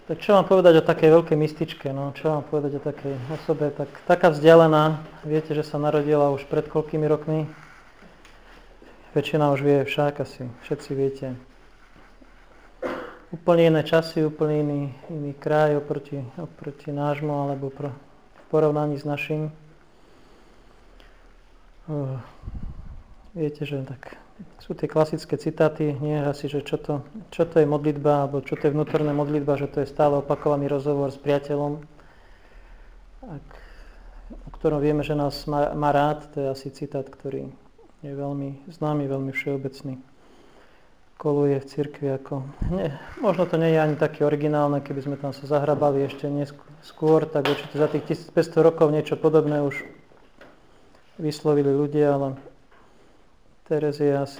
Tak čo mám povedať o takej veľkej mystičke, no? Čo mám povedať o takej osobe, taká vzdialená, viete, že sa narodila už pred koľkými rokmi? Väčšina už vie však, asi všetci viete. Úplne iné časy, úplne iný kraj oproti nášmu, alebo v porovnaní s našim. Viete, že tak sú tie klasické citáty, nie asi, že čo to je modlitba, alebo čo to je vnútorná modlitba, že to je stále opakovaný rozhovor s priateľom, o ktorom vieme, že nás má rád. To je asi citát, ktorý je veľmi známy, veľmi všeobecný. Koluje v cirkvi ako... možno to nie je ani také originálne, keby sme tam sa zahrabali ešte neskôr, tak určite za tých 1500 rokov niečo podobné už vyslovili ľudia, ale Terezia asi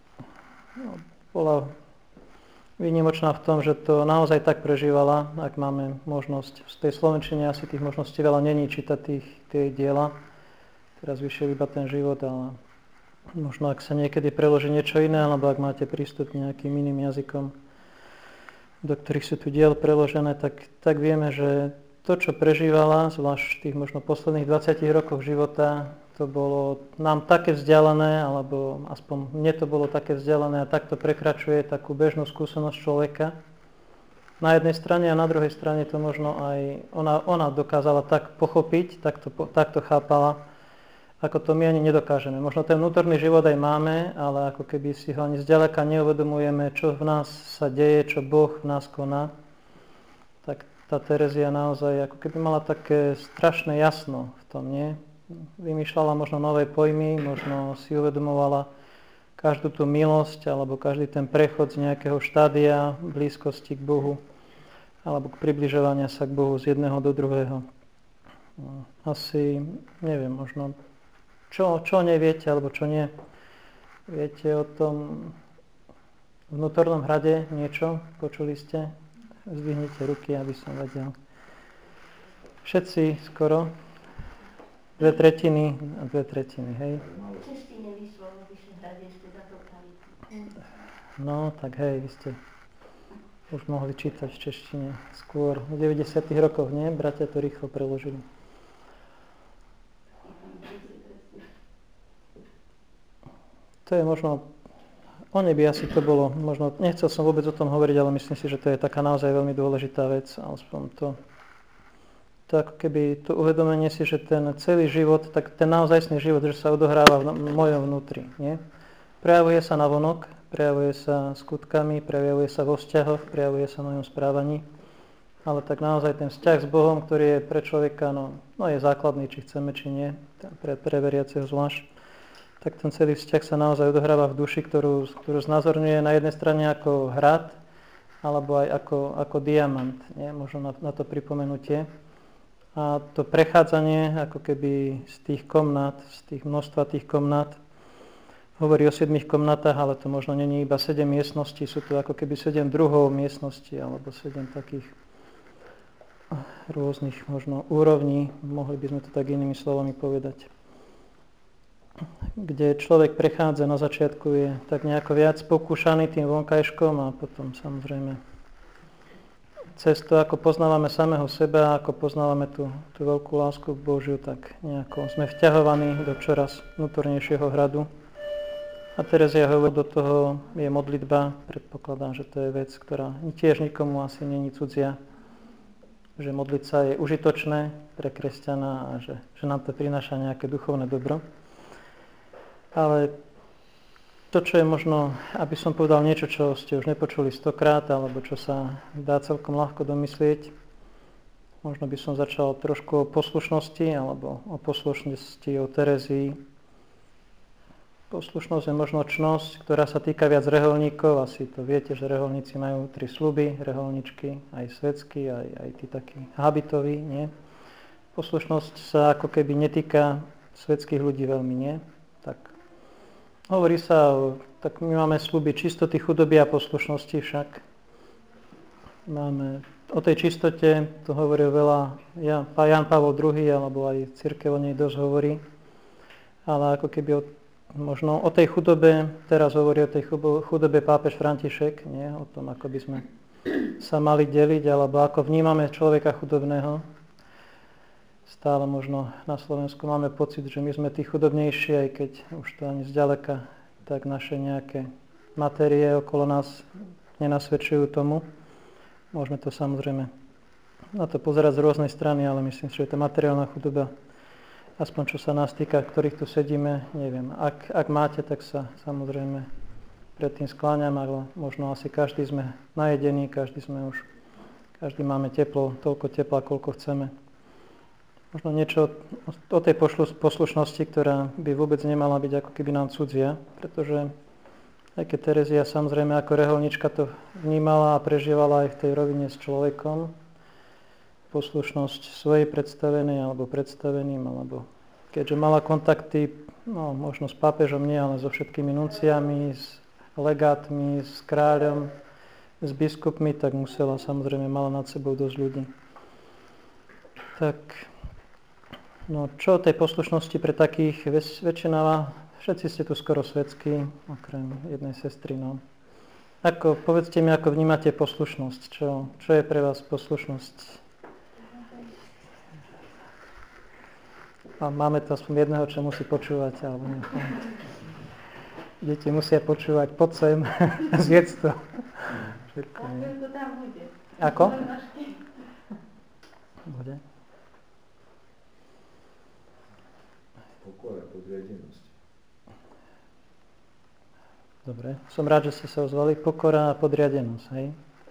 bola výnimočná v tom, že to naozaj tak prežívala, ak máme možnosť. Z tej slovenčine asi tých možností veľa není čítať tie diela. Teraz vyšiel iba ten život, ale možno ak sa niekedy preloží niečo iné, alebo ak máte prístup k nejakým iným jazykom, do ktorých sú tu diel preložené, tak vieme, že to, čo prežívala, zvlášť v tých možno posledných 20 rokoch života, to bolo nám také vzdialené, alebo aspoň mne to bolo také vzdialené a takto prekračuje takú bežnú skúsenosť človeka. Na jednej strane a na druhej strane to možno aj ona dokázala tak pochopiť, takto chápala, ako to my ani nedokážeme. Možno ten vnútorný život aj máme, ale ako keby si ho ani zďaleka neuvedomujeme, čo v nás sa deje, čo Boh v nás koná. Tak tá Terezia naozaj ako keby mala také strašné jasno v tom, nie? Vymýšľala možno nové pojmy, možno si uvedomovala každú tú milosť, alebo každý ten prechod z nejakého štádia blízkosti k Bohu, alebo k približovania sa k Bohu z jedného do druhého. Asi, neviem, možno čo neviete, alebo čo nie. Viete o tom vnútornom hrade niečo? Počuli ste? Zdvihnite ruky, aby som vedel. Všetci skoro? 2/3 a 2/3, hej? No, tak hej, vy ste už mohli čítať v češtine skôr. V 90. rokoch, nie? Bratia to rýchlo preložili. To je možno, o nebi asi to bolo, možno, nechcel som vôbec o tom hovoriť, ale myslím si, že to je taká naozaj veľmi dôležitá vec, aspoň to ako keby to uvedomenie si, že ten celý život, tak ten naozajstný život, že sa odohráva v mojom vnútri, nie? Prejavuje sa navonok, prejavuje sa skutkami, prejavuje sa vo vzťahoch, prejavuje sa v mojom správaní, ale tak naozaj ten vzťah s Bohom, ktorý je pre človeka, no je základný, či chceme, či nie, pre veriaceho zvlášť, tak ten celý vzťah sa naozaj odohráva v duši, ktorú znázorňuje na jednej strane ako hrad, alebo aj ako diamant, nie? Možno na to pripomenutie. A to prechádzanie ako keby z tých komnát, z tých množstva tých komnát, hovorí o 7 komnatách, ale to možno nie je iba 7 miestností, sú to ako keby 7 druhov miestností, alebo 7 takých rôznych možno úrovní, mohli by sme to tak inými slovami povedať. Kde človek prechádza na začiatku, je tak nejako viac pokúšaný tým vonkajškom a potom samozrejme cez to, ako poznávame samého seba, ako poznávame tú veľkú lásku k Božiu, tak nejako sme vťahovaní do čoraz vnútornejšieho hradu. A Terezia hovorí, do toho je modlitba, predpokladám, že to je vec, ktorá tiež nikomu asi nie je cudzia, že modliť sa je užitočné pre kresťana a že nám to prináša nejaké duchovné dobro. Ale to, čo je možno, aby som povedal niečo, čo ste už nepočuli 100-krát, alebo čo sa dá celkom ľahko domyslieť, možno by som začal trošku o poslušnosti, alebo o poslušnosti o Terezii. Poslušnosť je možno čnosť, ktorá sa týka viac reholníkov. Asi to viete, že reholníci majú 3 sľuby, reholničky, aj svetskí, aj tí takí habitoví, nie? Poslušnosť sa ako keby netýka svetských ľudí veľmi, nie? Tak hovorí sa, tak my máme sľuby čistoty, chudoby a poslušnosti však. Máme o tej čistote, to hovorí veľa Ján Pavol II, alebo aj cirkev o nej dosť hovorí. Ale ako keby možno o tej chudobe, teraz hovorí o tej chudobe pápež František, nie? O tom, ako by sme sa mali deliť, alebo ako vnímame človeka chudobného. Stále možno na Slovensku máme pocit, že my sme tí chudobnejší, aj keď už to ani zďaleka tak naše nejaké matérie okolo nás nenasvedčujú tomu. Môžeme to samozrejme na to pozerať z rôznej strany, ale myslím si, že tá materiálna chudoba, aspoň čo sa nás týka, ktorých tu sedíme, neviem. Ak máte, tak sa samozrejme pred tým skláňam, ale možno asi každý sme najedení, každý máme teplo, toľko tepla, koľko chceme. Možno niečo o tej poslušnosti, ktorá by vôbec nemala byť ako keby nám cudzia, pretože aj keď Terezia samozrejme ako reholnička to vnímala a prežívala aj v tej rovine s človekom, poslušnosť svojej predstavenej alebo predstaveným, alebo keďže mala kontakty, no možno s pápežom nie, ale so všetkými nunciami, s legátmi, s kráľom, s biskupmi, tak musela, samozrejme, mala nad sebou dosť ľudí. Tak, no čo o tej poslušnosti pre takých, väčšina, všetci ste tu skoro svetskí, okrem jednej sestry, no. Povedzte mi, ako vnímate poslušnosť, čo je pre vás poslušnosť? A máme to aspoň jedného, čo musí počúvať, alebo nie. Deti musia počúvať, poď sem, zjedz to. Všetko, nie? Ako? Bude? Pokora, podriadenosť. Dobre, som rád, že ste sa ozvali. Pokora a podriadenosť, hej?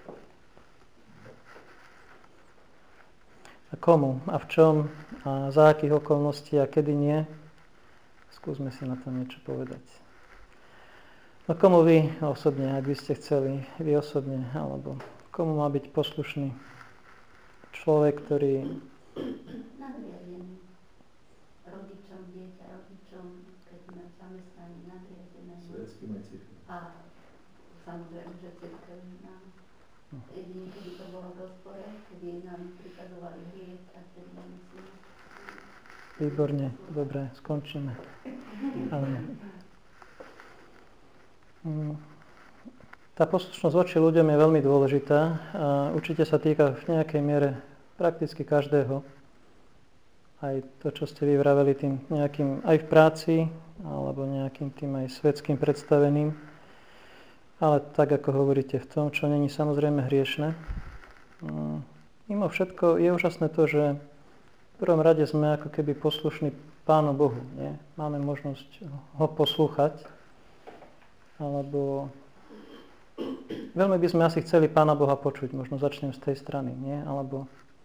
A komu? A v čom? A za akých okolností? A kedy nie? Skúsme si na to niečo povedať. No komu vy osobne, ak by ste chceli, vy osobne, alebo komu má byť poslušný človek, ktorý... Nadriadený. Rodičom, dieťa, rodičom, keď sme v zamestnaní nadriadené. Svetským aj cirkevným. A samozrejme, že cirkevným nám. Jedine, kedy to bolo v rozpore, kedy nám prikazovali hriech a vtedy musíme. Výborne, dobre, skončíme. Ale... Tá poslušnosť voči ľuďom je veľmi dôležitá a určite sa týka v nejakej miere prakticky každého. Aj to, čo ste vyvraveli tým nejakým aj v práci, alebo nejakým tým aj svetským predstaveným. Ale tak, ako hovoríte, v tom, čo není samozrejme hriešne. Mimo všetko je úžasné to, že v prvom rade sme ako keby poslušní Pánu Bohu. Nie? Máme možnosť ho poslúchať. Alebo veľmi by sme asi chceli Pána Boha počuť. Možno začnem z tej strany. Nie? Alebo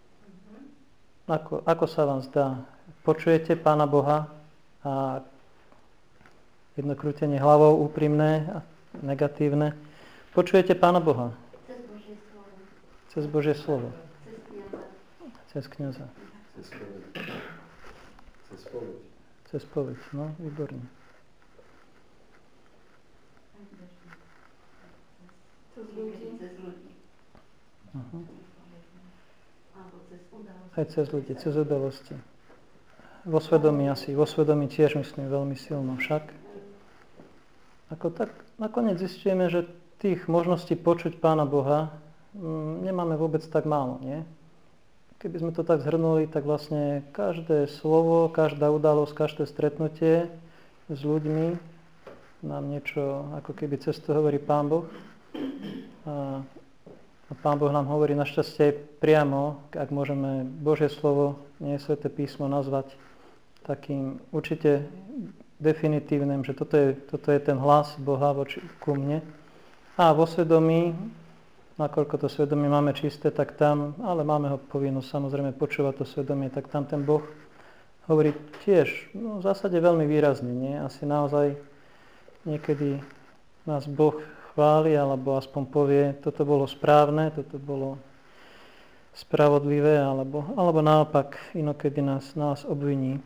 ako sa vám zdá? Počujete Pána Boha a jedno krútenie hlavou úprimné a negatívne. Počujete Pána Boha? Cez Božie slovo. Cez Božie slovo. Cez kňaza. Cez kňaza. Cez spoveď. Cez spoveď, no, výborne. Cez ľudí. Cez ľudí. Uh-huh. Alebo cez udalosti. Aj cez ľudí, cez udalosti. Vo svedomí tiež myslím veľmi silno však. Ako tak nakoniec zistujeme, že tých možností počuť Pána Boha nemáme vôbec tak málo, nie? Keby sme to tak zhrnuli, tak vlastne každé slovo, každá udalosť, každé stretnutie s ľuďmi nám niečo, ako keby cez to hovorí Pán Boh. A Pán Boh nám hovorí našťastie priamo, ak môžeme Božie slovo, nie Sväté písmo, nazvať takým určite definitívnym, že toto je ten hlas Boha ku mne. A vo svedomí, nakoľko to svedomie máme čisté, tak tam, ale máme ho povinnosť samozrejme počúvať to svedomie, tak tam ten Boh hovorí tiež, no v zásade veľmi výrazne, nie? Asi naozaj niekedy nás Boh chváli, alebo aspoň povie, toto bolo správne, toto bolo spravodlivé, alebo naopak, inokedy nás obviní.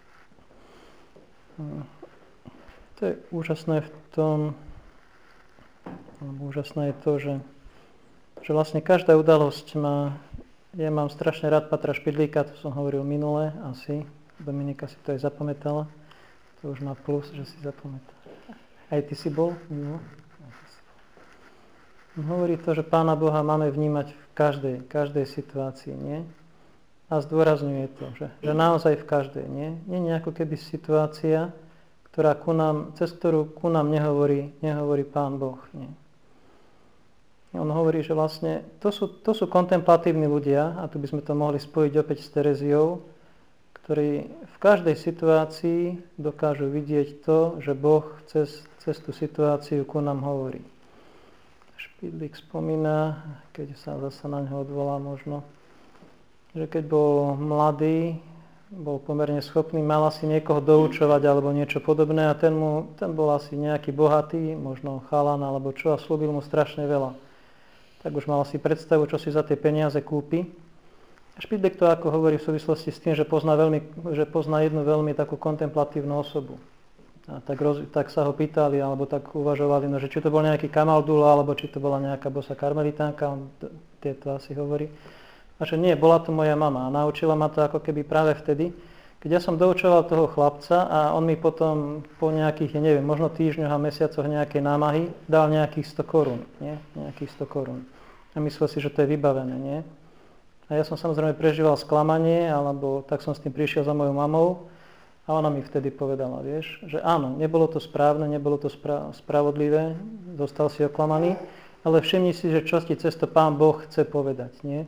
To je úžasné v tom, alebo úžasné je to, že vlastne každá udalosť ja mám strašne rád Patra Špidlíka, to som hovoril minule, asi, Dominika si to aj zapamätala, to už má plus, že si zapamätala. Aj ty si bol? No. On hovorí to, že Pána Boha máme vnímať v každej situácii, nie? A zdôrazňuje to, že naozaj v každej, nie? Nie je ako keby situácia, cez ktorú ku nám nehovorí Pán Boh, nie? On hovorí, že vlastne to sú kontemplatívni ľudia, a tu by sme to mohli spojiť opäť s Tereziou, ktorí v každej situácii dokážu vidieť to, že Boh cez tú situáciu ku nám hovorí. Špidlík spomína, keď sa zase na ňo odvolá možno, že keď bol mladý, bol pomerne schopný, mal asi niekoho doučovať alebo niečo podobné a ten bol asi nejaký bohatý, možno chalan alebo čo, a slúbil mu strašne veľa. Tak už mal asi predstavu, čo si za tie peniaze kúpi. A Špidlík to ako hovorí v súvislosti s tým, že pozná jednu veľmi takú kontemplatívnu osobu. A tak sa ho pýtali, alebo tak uvažovali, no, že či to bol nejaký Kamaldula, alebo či to bola nejaká bosa karmelitánka, on tieto asi hovorí. A že nie, bola to moja mama a naučila ma to ako keby práve vtedy, keď ja som doučoval toho chlapca a on mi potom po nejakých, neviem, možno týždňoch a mesiacoch nejakej námahy dal nejakých 100 korún, nie? Nejakých 100 korún. A myslel si, že to je vybavené, nie? A ja som samozrejme prežíval sklamanie, alebo tak som s tým prišiel za mojou mamou a ona mi vtedy povedala, vieš, že áno, nebolo to správne, nebolo to spravodlivé, zostal si oklamaný, ale všimni si, že čo ti cez to Pán Boh chce povedať, nie?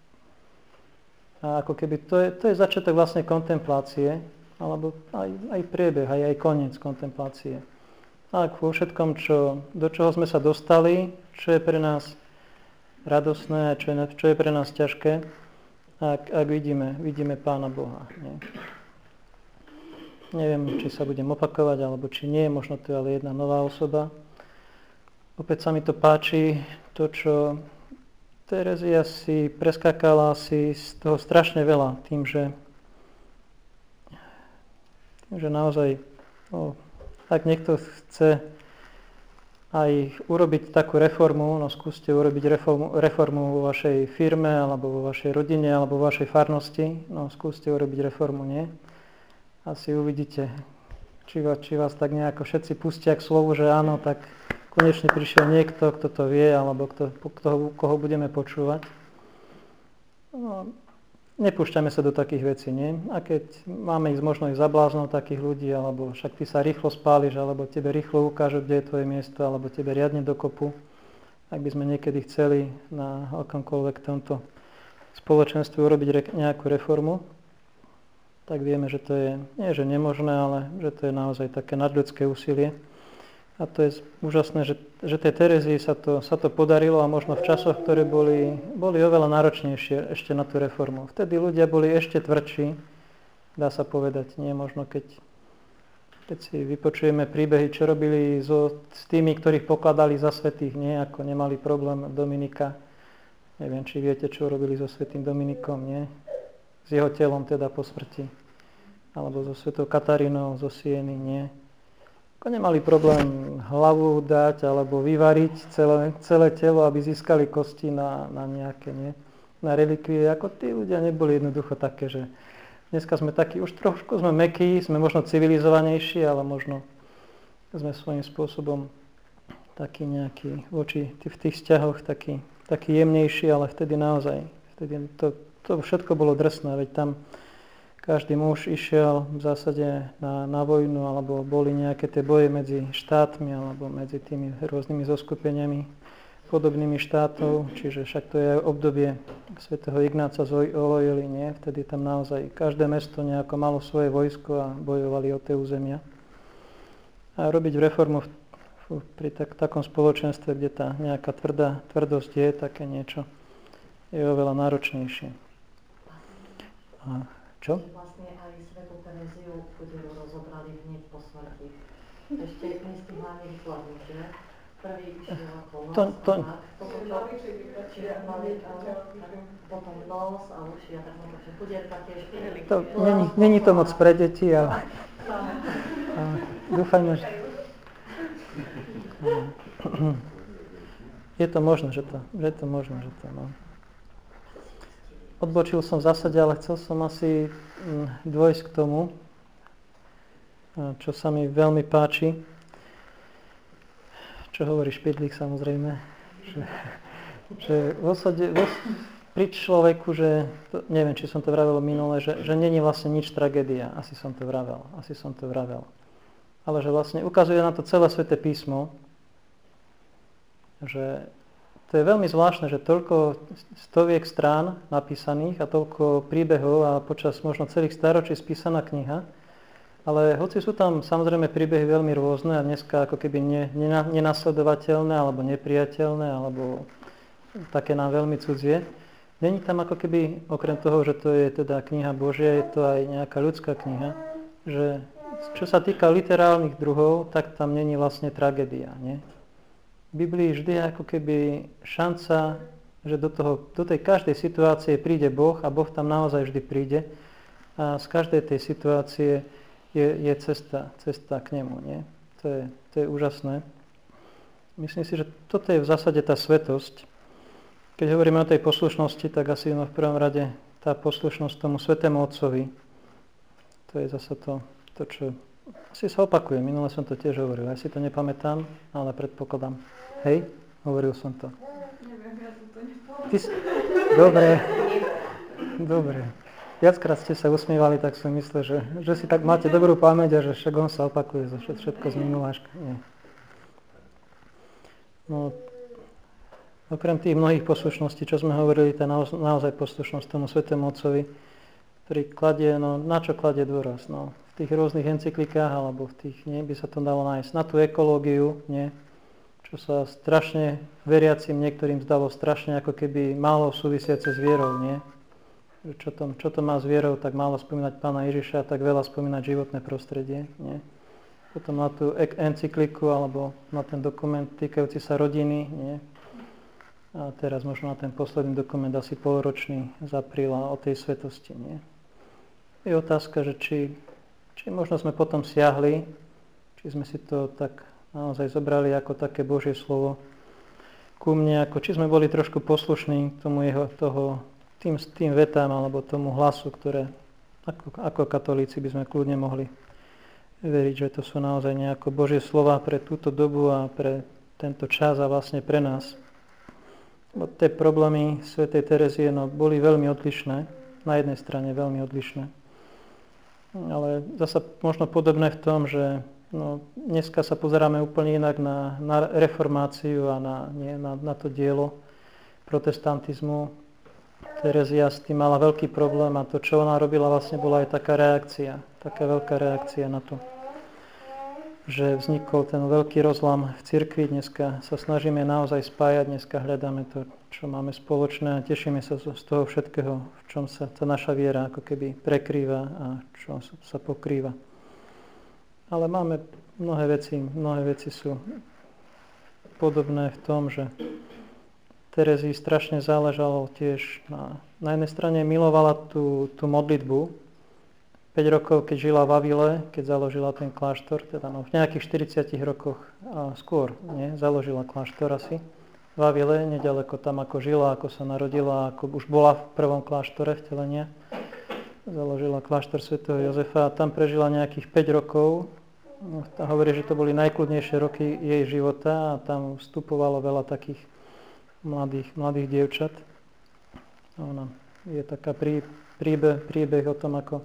A ako keby to je začiatok vlastne kontemplácie, alebo aj priebeh, aj koniec kontemplácie. A vo všetkom, do čoho sme sa dostali, čo je pre nás radosné a čo je pre nás ťažké, ak vidíme Pána Boha. Nie? Neviem, či sa budem opakovať, alebo či nie, možno to je ale jedna nová osoba. Opäť sa mi to páči, to, čo Terezia si preskakala si z toho strašne veľa, tým, že naozaj, ak niekto chce aj urobiť takú reformu, no skúste urobiť reformu vo vašej firme, alebo vo vašej rodine, alebo vo vašej farnosti, no skúste urobiť reformu, nie? Asi uvidíte, či vás tak nejako všetci pustia k slovu, že áno, tak konečne prišiel niekto, kto to vie, alebo koho budeme počúvať. No, nepúšťame sa do takých vecí, nie? A keď máme ísť možno ísť za bláznou takých ľudí, alebo však ty sa rýchlo spáliš, alebo tebe rýchlo ukážu, kde je tvoje miesto, alebo tebe riadne dokopu, ak by sme niekedy chceli na akomkoľvek tomto spoločenstve urobiť nejakú reformu, tak vieme, že to je nie že nemožné, ale že to je naozaj také nadľudské úsilie. A to je úžasné, že tej Terezii sa to podarilo a možno v časoch, ktoré boli oveľa náročnejšie ešte na tú reformu. Vtedy ľudia boli ešte tvrdší, dá sa povedať, nie možno keď si vypočujeme príbehy, čo robili s tými, ktorých pokladali za svätých, nie, ako nemali problém Dominika. Neviem, či viete, čo robili so svätým Dominikom, nie? S jeho telom teda po smrti. Alebo so svätou Katarínou zo Sieny, nie? Ako nemali problém hlavu dať alebo vyvariť celé telo, aby získali kosti na nejaké, nie? Na relikvie. Ako tí ľudia neboli jednoducho také, že dneska sme takí, už trošku sme mäkkí, sme možno civilizovanejší, ale možno sme svojím spôsobom taký nejaký v tých vzťahoch taký jemnejší, ale vtedy naozaj, to všetko bolo drsné, veď tam každý muž išiel v zásade na vojnu, alebo boli nejaké tie boje medzi štátmi, alebo medzi tými rôznymi zoskupeniami podobnými štátov, čiže však to je obdobie svätého Ignáca z Loyoli, nie? Vtedy tam naozaj každé mesto nejako malo svoje vojsko a bojovali o tie územia. A robiť reformu pri takom spoločenstve, kde tá nejaká tvrdosť je, také niečo, je oveľa náročnejšie. A čo? Vlastne aj svätú Tereziu chudilu rozobrali hneď po smrti. Ešte nestihla ani vychladnúť, že? Prvý išiel ako potom nos a uši a tak možno, chudierka tiež. Není to moc pre deti, ale dúfajme, že je to možné, že to no. Odbočil som v zásade, ale chcel som asi dôjsť k tomu, čo sa mi veľmi páči. Čo hovorí Špidlík samozrejme, že pri človeku, že neviem, či som to vravel minule, že není vlastne nič tragédia. Asi som to vravel. Ale že vlastne ukazuje na to celé Sväté písmo, že to je veľmi zvláštne, že toľko stoviek strán napísaných a toľko príbehov a počas možno celých stáročí spísaná kniha, ale hoci sú tam samozrejme príbehy veľmi rôzne a dneska ako keby nenasledovateľné alebo nepriateľné alebo také nám veľmi cudzie, není tam ako keby, okrem toho, že to je teda kniha Božia, je to aj nejaká ľudská kniha, že čo sa týka literárnych druhov, tak tam není vlastne tragédia, nie? V Biblii vždy je ako keby šanca, že do tej každej situácie príde Boh a Boh tam naozaj vždy príde a z každej tej situácie je cesta k nemu. Nie? To je úžasné. Myslím si, že toto je v zásade tá svetosť. Keď hovoríme o tej poslušnosti, tak asi v prvom rade tá poslušnosť tomu Svätému Otcovi. To je zasa to, čo asi sa opakuje. Minule som to tiež hovoril. Ja si to nepamätám, ale predpokladám. Hej, hovoril som to. Neviem, ja som to nepovedal. Dobre. Viackrát ste sa usmievali, tak som myslel, že si tak máte dobrú pamäť a že však on sa opakuje za všetko z minuláška. Nie. No, okrem tých mnohých poslušností, čo sme hovorili, tá naozaj poslušnosť tomu Svätému Otcovi, ktorý kladie, na čo kladie dôraz? V tých rôznych encyklikách, alebo v tých, by sa to dalo nájsť. Na tú ekológiu, nie? Čo sa strašne veriacim niektorým zdalo strašne ako keby málo súvisiace s vierou, nie? Čo to má s vierou, tak málo spomínať Pána Ježiša, tak veľa spomínať životné prostredie, nie? Potom na tú encykliku, alebo na ten dokument týkajúci sa rodiny, nie? A teraz možno na ten posledný dokument, asi polročný z apríla o tej svetosti, nie? Je otázka, že či možno sme potom siahli, či sme si to tak naozaj zobrali ako také Božie slovo ku mne, či sme boli trošku poslušní tomu tým vetám alebo tomu hlasu, ktoré ako katolíci by sme kľudne mohli veriť, že to sú naozaj nejako Božie slova pre túto dobu a pre tento čas a vlastne pre nás. Bo tie problémy svätej Terezie boli veľmi odlišné, na jednej strane veľmi odlišné. Ale zasa možno podobné v tom, že dneska sa pozeráme úplne inak na reformáciu a na to dielo protestantizmu. Terezia s tým mala veľký problém a to, čo ona robila, vlastne bola aj taká veľká reakcia na to, že vznikol ten veľký rozlam v cirkvi. Dneska sa snažíme naozaj spájať, dneska hľadáme to, čo máme spoločné a tešíme sa z toho všetkého, v čom sa tá naša viera ako keby prekrýva a čo sa pokrýva. Ale máme mnohé veci sú podobné v tom, že Terezii strašne záležalo tiež na jednej strane milovala tú modlitbu. 5 rokov, keď žila v Avile, keď založila ten kláštor, teda v nejakých 40 rokoch skôr, založila kláštor asi v Avile, nedaleko tam, ako žila, ako sa narodila, ako už bola v prvom kláštore vtelenia. Založila kláštor svätého Jozefa a tam prežila nejakých 5 rokov. Hovorí, že to boli najkľudnejšie roky jej života a tam vstupovalo veľa takých mladých dievčat. Ona je taká príbeh o tom, ako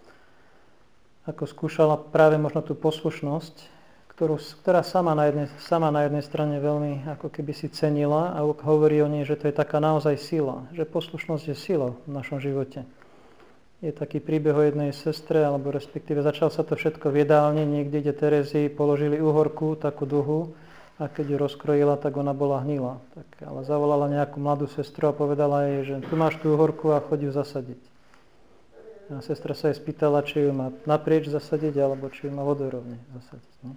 skúšala práve možno tú poslušnosť, ktorá sama na jednej strane veľmi ako keby si cenila a hovorí o nej, že to je taká naozaj sila, že poslušnosť je sila v našom živote. Je taký príbeh o jednej sestre, alebo respektíve začal sa to všetko v jedálni, niekde, kde Terezii položili uhorku, takú dlhú, a keď ju rozkrojila, tak ona bola hnilá. Ale zavolala nejakú mladú sestru a povedala jej, že tu máš tú uhorku a choď ju zasadiť. A sestra sa jej spýtala, či ju má naprieč zasadiť, alebo či ju má vodorovne zasadiť. Nie?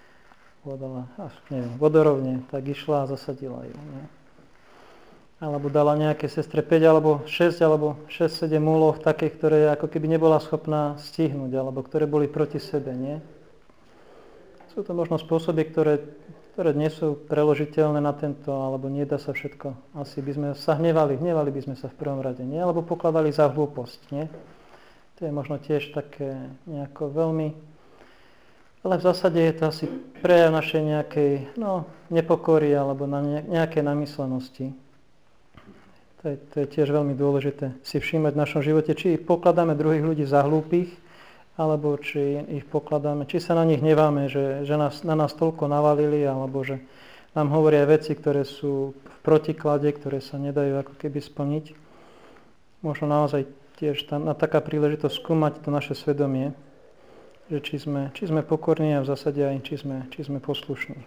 Vodorovne, tak išla a zasadila ju. Nie? Alebo dala nejaké sestre 5 alebo 6 alebo 6-7 úloh také, ktoré ako keby nebola schopná stihnúť, alebo ktoré boli proti sebe. Nie? Sú to možno spôsoby, ktoré nie sú preložiteľné na tento, alebo nedá sa všetko. Asi by sme sa hnevali by sme sa v prvom rade, nie? Alebo pokladali za hlúposť, nie? To je možno tiež také nejako veľmi... Ale v zásade je to asi prejav našej nejakej nepokory alebo nejakej namyslenosti. To je tiež veľmi dôležité si všímať v našom živote, či pokladáme druhých ľudí za hlúpych, alebo či ich pokladáme, či sa na nich hneváme, že na nás toľko navalili, alebo že nám hovoria veci, ktoré sú v protiklade, ktoré sa nedajú ako keby splniť. Možno naozaj tiež na taká príležitosť skúmať to naše svedomie, že či sme pokorní a v zásade aj či sme poslušní.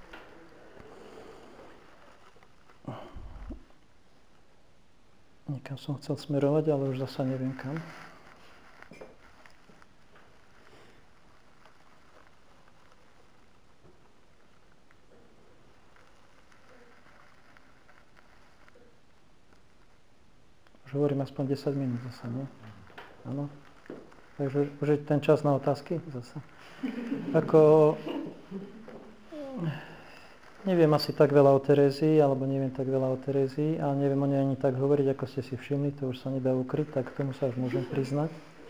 Niekam som chcel smerovať, ale už zasa neviem kam. Už hovorím aspoň 10 minút zasa, nie? Áno. Takže už je ten čas na otázky zasa. Neviem asi tak veľa o Terézii, alebo neviem tak veľa o Terézii, ale neviem o nej ani tak hovoriť, ako ste si všimli, to už sa nedá ukryť, tak k tomu sa už môžem priznať.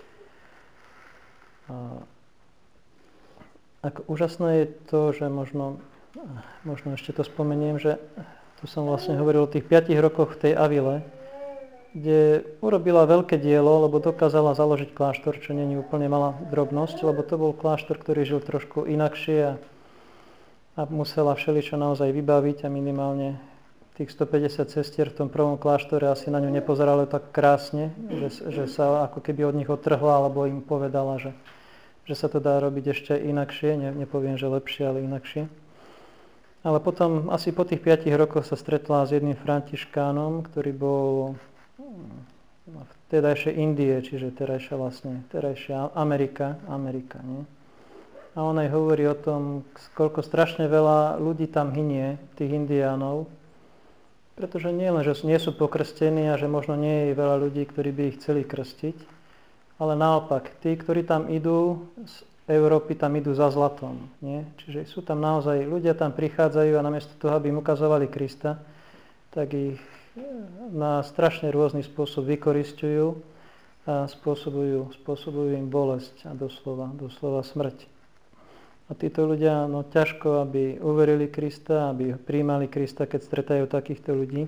Úžasné je to, že možno ešte to spomeniem, že tu som vlastne hovoril o tých 5 rokoch v tej Avile, kde urobila veľké dielo, lebo dokázala založiť kláštor, čo nie je úplne malá drobnosť, lebo to bol kláštor, ktorý žil trošku inakšie a musela všeličo naozaj vybaviť a minimálne tých 150 sestier v tom prvom kláštore asi na ňu nepozerali tak krásne, že sa ako keby od nich odtrhla, alebo im povedala, že sa to dá robiť ešte inakšie, nepoviem, že lepšie, ale inakšie. Ale potom asi po tých 5 rokoch sa stretla s jedným františkánom, ktorý bol v terajšej Indie, čiže terajšia Amerika, nie? A on aj hovorí o tom, koľko strašne veľa ľudí tam hynie, tých indiánov, pretože nie len, že nie sú pokrstení a že možno nie je veľa ľudí, ktorí by ich chceli krstiť, ale naopak, tí, ktorí tam idú z Európy, tam idú za zlatom, nie? Čiže sú tam naozaj, ľudia tam prichádzajú a namiesto toho, aby im ukazovali Krista, tak ich na strašne rôzny spôsob vykoristujú a spôsobujú im bolesť a doslova smrť. A títo ľudia, ťažko, aby uverili Krista, aby prijímali Krista, keď stretajú takýchto ľudí.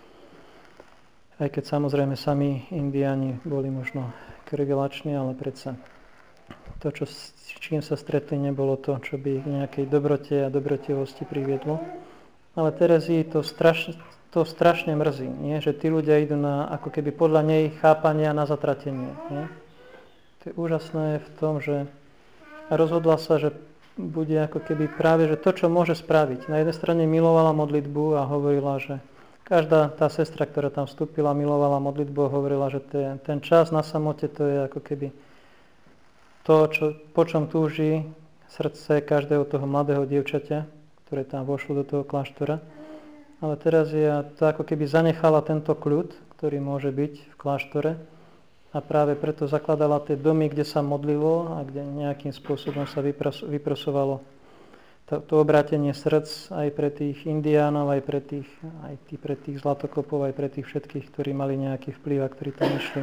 Aj keď samozrejme sami Indiáni boli možno krvilační, ale predsa to, s čím sa stretli, nebolo to, čo by ich nejakej dobrote a dobrotivosti priviedlo. Ale Terézii to strašne mrzí, nie? Že tí ľudia idú ako keby podľa nej chápania na zatratenie. Nie? To je úžasné v tom, že rozhodla sa, že bude ako keby práve, že to, čo môže spraviť. Na jednej strane milovala modlitbu a hovorila, že každá tá sestra, ktorá tam vstúpila, milovala modlitbu a hovorila, že ten čas na samote, to je ako keby to, po čom túži srdce každého toho mladého dievčaťa, ktoré tam vošlo do toho kláštora. Ale teraz to ako keby zanechala tento kľud, ktorý môže byť v kláštore. A práve preto zakladala tie domy, kde sa modlilo a kde nejakým spôsobom sa vyprosovalo to obrátenie srdc aj pre tých indiánov, aj pre tých zlatokopov, aj pre tých všetkých, ktorí mali nejaký vplyv a ktorí tam išli.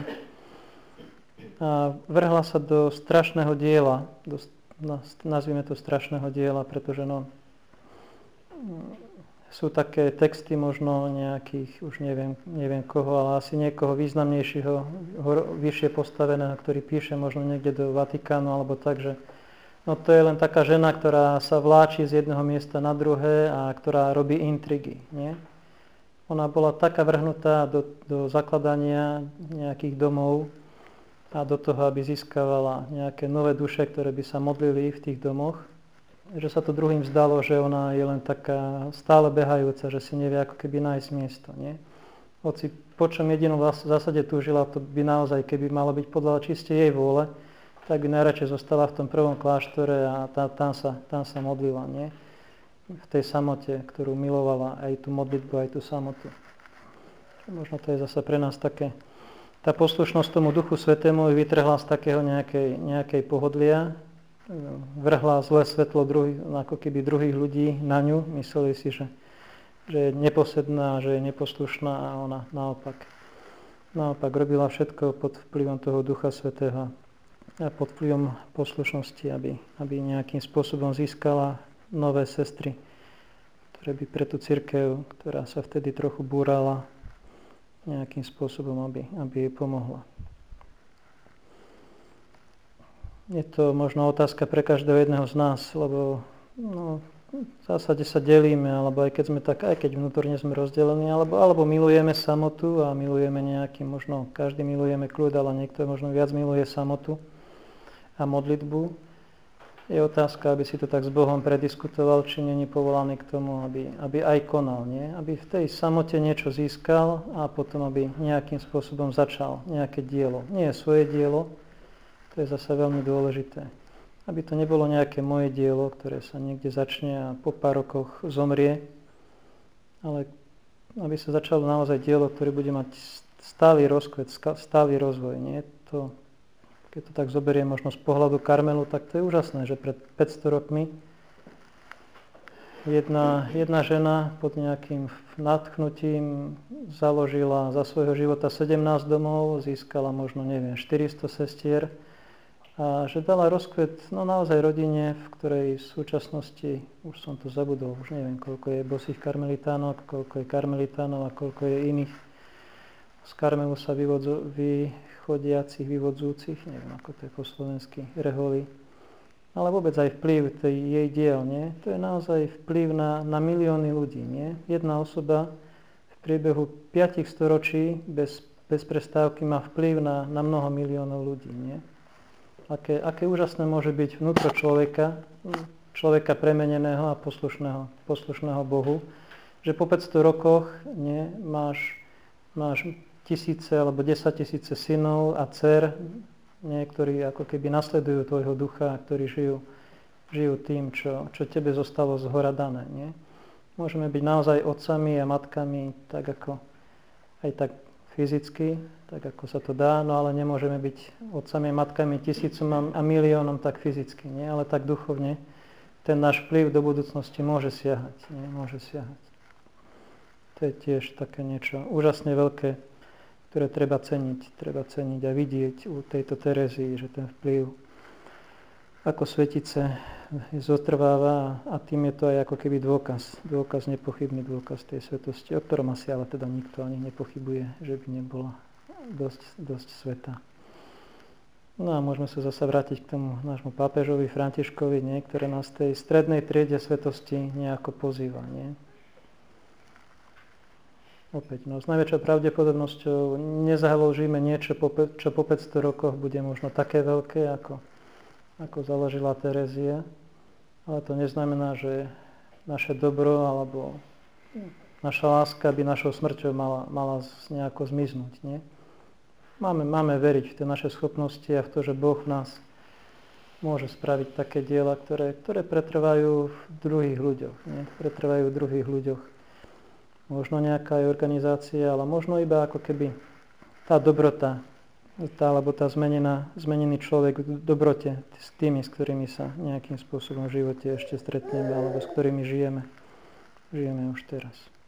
A vrhla sa do strašného diela, nazvime to strašného diela, pretože sú také texty možno nejakých, už neviem koho, ale asi niekoho významnejšieho, vyššie postaveného, ktorý píše možno niekde do Vatikánu alebo tak, že to je len taká žena, ktorá sa vláči z jedného miesta na druhé a ktorá robí intrigy. Nie? Ona bola taká vrhnutá do zakladania nejakých domov a do toho, aby získavala nejaké nové duše, ktoré by sa modlili v tých domoch, že sa to druhým zdalo, že ona je len taká stále behajúca, že si nevie ako keby nájsť miesto. Nie? Hoci po čom jedinú v zásade túžila, to by naozaj, keby malo byť podľa čiste jej vôle, tak by najradšej zostala v tom prvom kláštore a tam sa modlila. Nie? V tej samote, ktorú milovala, aj tú modlitbu, aj tú samotu. Možno to je zase pre nás také. Tá poslušnosť tomu Duchu Svätému vytrhla z takého nejakej pohodlia, vrhla zlé svetlo ako keby druhých ľudí na ňu. Mysleli si, že je neposedná, že je neposlušná a ona naopak robila všetko pod vplyvom toho Ducha Svätého. a pod vplyvom poslušnosti, aby nejakým spôsobom získala nové sestry, ktoré by pre tú cirkev, ktorá sa vtedy trochu búrala, nejakým spôsobom, aby jej pomohla. Je to možno otázka pre každého jedného z nás, lebo v zásade sa delíme, alebo aj keď vnútorne sme rozdelení, alebo milujeme samotu a milujeme možno každý milujeme kľud, ale niekto možno viac miluje samotu a modlitbu. Je otázka, aby si to tak s Bohom prediskutoval, či není povolaný k tomu, aby aj konal, nie? Aby v tej samote niečo získal a potom, aby nejakým spôsobom začal nejaké dielo. Nie svoje dielo, to je zase veľmi dôležité. Aby to nebolo nejaké moje dielo, ktoré sa niekde začne a po pár rokoch zomrie, ale aby sa začalo naozaj dielo, ktoré bude mať stály rozkvet, stály rozvoj, nie? Keď to tak zoberie možno z pohľadu Karmelu, tak to je úžasné, že pred 500 rokmi jedna žena pod nejakým nadchnutím založila za svojho života 17 domov, získala možno 400 sestier a že dala rozkvet naozaj rodine, v ktorej v súčasnosti, už som to zabudol, už neviem, koľko je bosých karmelitánok, koľko je karmelitánov a koľko je iných z Karmelu sa vyvodzúcich, neviem ako to je po slovensky, reholi, ale vôbec aj vplyv tej jej diel, nie? To je naozaj vplyv na milióny ľudí, nie? Jedna osoba v priebehu 5 storočí bez prestávky má vplyv na mnoho miliónov ľudí, nie? Aké úžasné môže byť vnútro človeka premeneného a poslušného Bohu, že po 500 rokoch nie, máš tisíce alebo 10 000 synov a dcer, ktorí ako keby nasledujú tvojho ducha, ktorí žijú tým, čo tebe zostalo zhora dané. Nie? Môžeme byť naozaj otcami a matkami tak ako aj tak fyzicky, tak ako sa to dá, no ale nemôžeme byť otcami a matkami tisícom a miliónom tak fyzicky, nie? Ale tak duchovne ten náš vplyv do budúcnosti môže siahať. Nie? Môže siahať. To je tiež také niečo úžasne veľké, ktoré treba ceniť a vidieť u tejto Terézy, že ten vplyv ako svetice zotrváva a tým je to aj ako keby dôkaz, nepochybný dôkaz tej svetosti, o ktorom asi ale teda nikto ani nepochybuje, že by nebola dosť sveta. No a môžeme sa zasa vrátiť k tomu nášmu pápežovi Františkovi, ktoré nás tej strednej triede svetosti nejako pozýva, nie? Opäť, s najväčšou pravdepodobnosťou nezaložíme niečo, čo po 500 rokoch bude možno také veľké, ako založila Terézia, ale to neznamená, že naše dobro alebo naša láska by našou smrťou mala nejako zmiznúť. Nie? Máme veriť v tie naše schopnosti a v to, že Boh nás môže spraviť také diela, ktoré pretrvajú v druhých ľuďoch. Nie? Pretrvajú v druhých ľuďoch. Možno nejaká aj organizácia, ale možno iba ako keby tá dobrota, alebo tá zmenený človek v dobrote s tými, s ktorými sa nejakým spôsobom v živote ešte stretneme, alebo s ktorými žijeme už teraz.